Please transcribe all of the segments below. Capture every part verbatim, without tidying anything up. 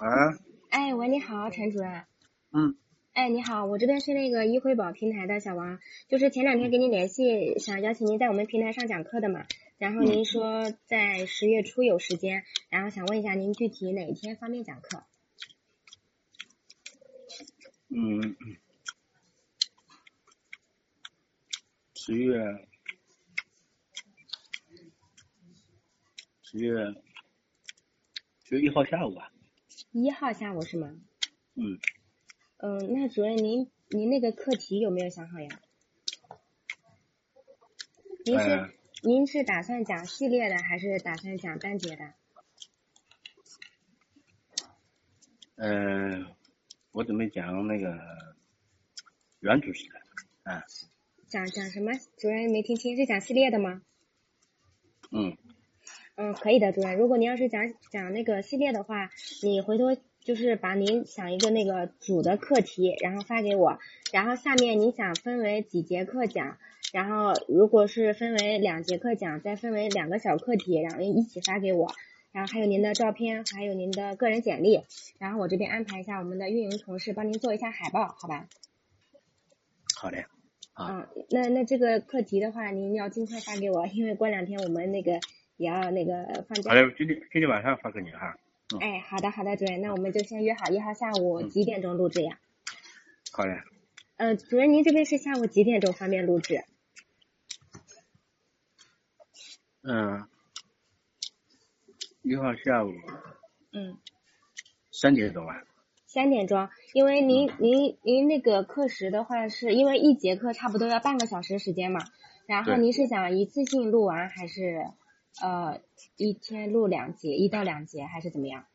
啊， 哎，喂，你好，陈主任。 嗯， 哎，你好，我这边是那个一辉宝平台的小王，就是前两天给您联系，想邀请您在我们平台上讲课的嘛。然后您说在十月初有时间，然后想问一下您具体哪一天方便讲课？ 嗯，十月，十月，十月一号下午吧。 一号下午是吗？ 嗯。 嗯，那主任您您那个课题有没有想好呀？您是、 呃、 您是打算讲系列的还是打算讲单节的？ 呃，我准备讲那个原主题的。啊。 讲讲什么？主任没听清，是讲系列的吗？ 嗯。 嗯，可以的，主任。如果您要是讲讲那个系列的话，你回头就是把您想一个那个主的课题，然后发给我，然后下面你想分为几节课讲，然后如果是分为两节课讲，再分为两个小课题，然后一起发给我，然后还有您的照片，还有您的个人简历，然后我这边安排一下我们的运营同事帮您做一下海报，好吧？ 好的。 啊，嗯，那那这个课题的话，您要尽快发给我，因为过两天我们那个也要那个放假。 好的，今天今天晚上发给你哈。 嗯、哎，好的好的，主任，那我们就先约好一号下午几点钟录制呀？ 好的。 呃，主任，您这边是下午几点钟方便录制？ 嗯，一号下午。 嗯。 三点钟吧。 三点钟，因为您您您那个课时的话，是因为一节课差不多要半个小时时间嘛，然后您是想一次性录完，还是呃一天录两节，一到两节，还是怎么样？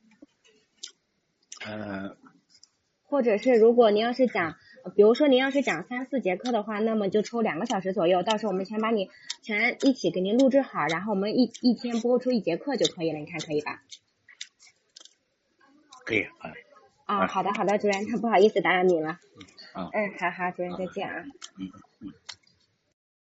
呃， 或者是如果您要是讲，比如说您要是讲三四节课的话，那么就抽两个小时左右，到时候我们全把你全一起给您录制好，然后我们一一天播出一节课就可以了，你看可以吧？ 可以。好的。 啊，好的好的，主任，那不好意思打扰你了。 嗯。 嗯，好好，主任再见啊。 嗯。